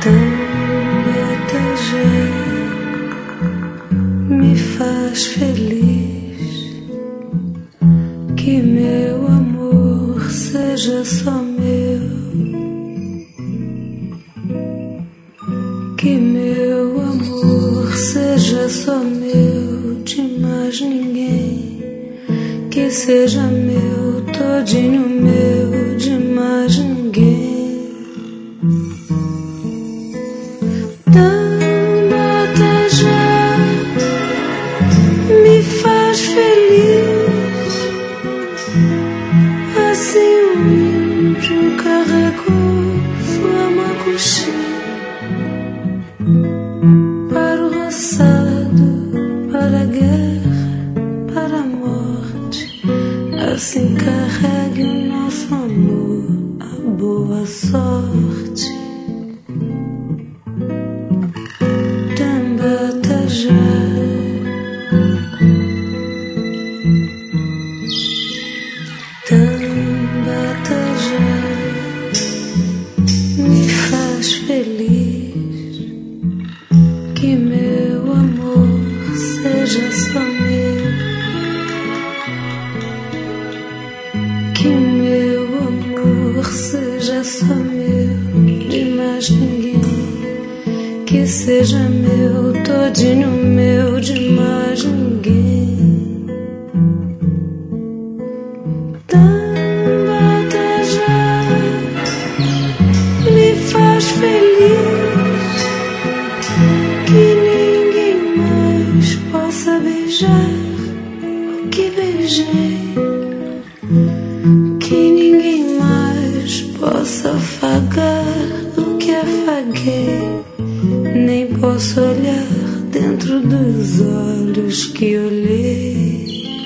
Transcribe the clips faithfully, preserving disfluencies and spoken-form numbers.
Tambatajá me faz feliz, que meu amor seja só meu, que meu amor seja só meu, de mais ninguém, que seja meu, todinho meu, de mais ninguém. Tambatajá me faz feliz, assim um índio carregou sua macuxi para o roçado, para a guerra, para a morte. Assim carregue o nosso amor, a boa sorte. Tambatajá, Tambatajá me faz feliz, que meu amor seja só meu, que meu amor seja só meu, de mais ninguém, que seja meu, todinho meu, de mais ninguém. Tambatajá me faz feliz, que ninguém mais possa beijar o que beijei, que ninguém mais possa afagar o que afaguei, nem posso olhar dentro dos olhos que olhei.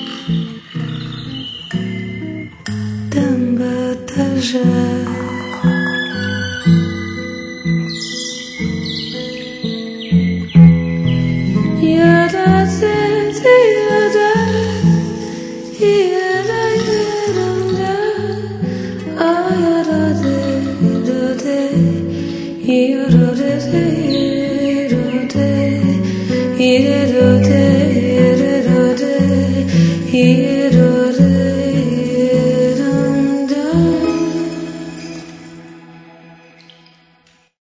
Tambatajá, yada yada yada yada yada yada yada.